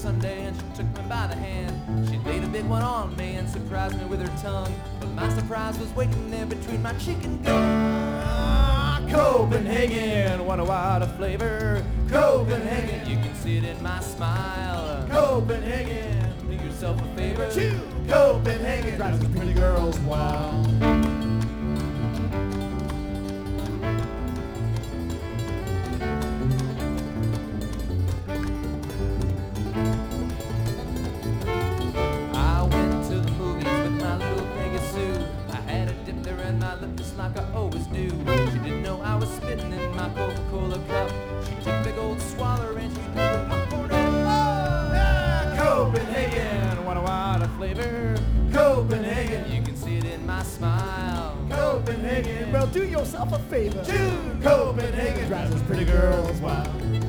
Sunday and she took me by the hand. She laid a big one on me and surprised me with her tongue. But my surprise was waiting there between my cheek and gum. Copenhagen, what a wild flavor. Copenhagen, you can see it in my smile. Copenhagen, do yourself a favor. Chew. Copenhagen, drives the pretty girls wild. Like I always do. She didn't know I was spitting in my Coca-Cola cup. She took a big old swallow and she threw the popcorn up. Oh, yeah. Copenhagen, what a wild flavor. Copenhagen, you can see it in my smile. Copenhagen, well, do yourself a favor. Chew. Copenhagen, drives those pretty girls wild.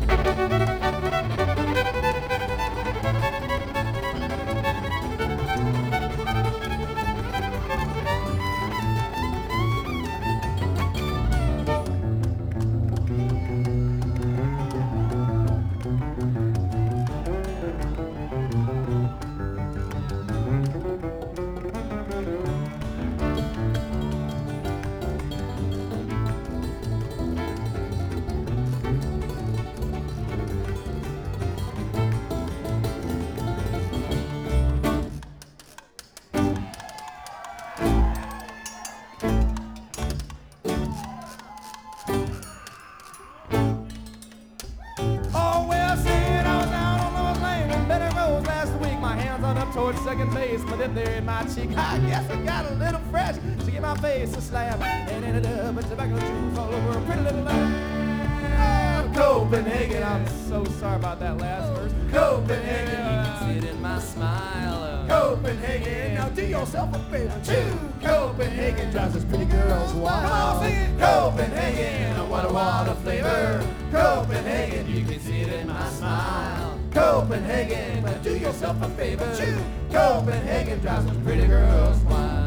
Towards second base, but then there in my cheek, I guess I got a little fresh. She gave my face a slap and ended up with tobacco juice all over a pretty little lamb. Copenhagen, I'm so sorry about that last verse. Copenhagen, you can see it in my smile. Copenhagen, now do yourself a favor. Chew. Copenhagen, drives those pretty girls wild. Come on, sing it. Copenhagen, what a wild flavor. Copenhagen, you can see it in my smile. Copenhagen, do yourself a favor. Chew. Copenhagen, drives some pretty girls wild.